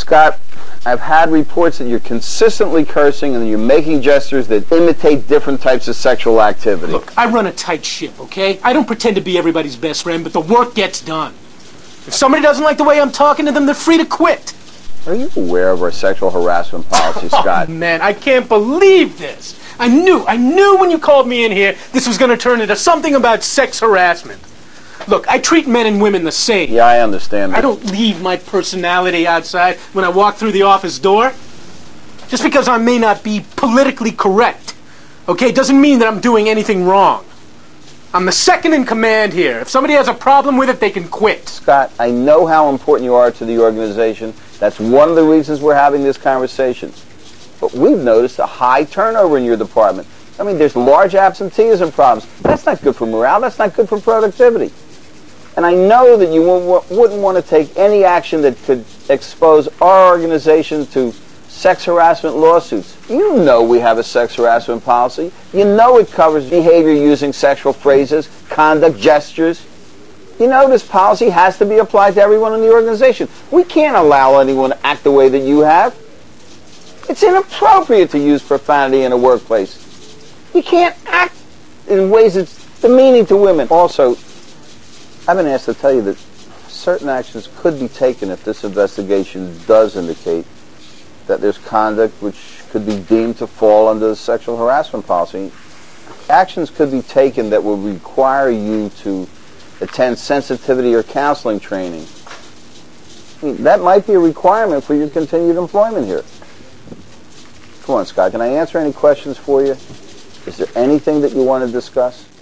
Scott, I've had reports that you're consistently cursing and that you're making gestures that imitate different types of sexual activity. Look, I run a tight ship, okay? I don't pretend to be everybody's best friend, but the work gets done. If somebody doesn't like the way I'm talking to them, they're free to quit. Are you aware of our sexual harassment policy, Scott? Oh, man, I can't believe this. I knew when you called me in here this was going to turn into something about sex harassment. Look, I treat men and women the same. Yeah, I understand that. I don't leave my personality outside when I walk through the office door. Just because I may not be politically correct, okay, doesn't mean that I'm doing anything wrong. I'm the second in command here. If somebody has a problem with it, they can quit. Scott, I know how important you are to the organization. That's one of the reasons we're having this conversation. But we've noticed a high turnover in your department. I mean, there's large absenteeism problems. That's not good for morale. That's not good for productivity. And I know that you wouldn't want to take any action that could expose our organization to sex harassment lawsuits. You know we have a sex harassment policy. You know it covers behavior using sexual phrases, conduct, gestures. You know this policy has to be applied to everyone in the organization. We can't allow anyone to act the way that you have. It's inappropriate to use profanity in a workplace. You can't act in ways that's demeaning to women. Also, I've been asked to tell you that certain actions could be taken if this investigation does indicate that there's conduct which could be deemed to fall under the sexual harassment policy. Actions could be taken that will require you to attend sensitivity or counseling training. I mean, that might be a requirement for your continued employment here. Come on, Scott, can I answer any questions for you? Is there anything that you want to discuss?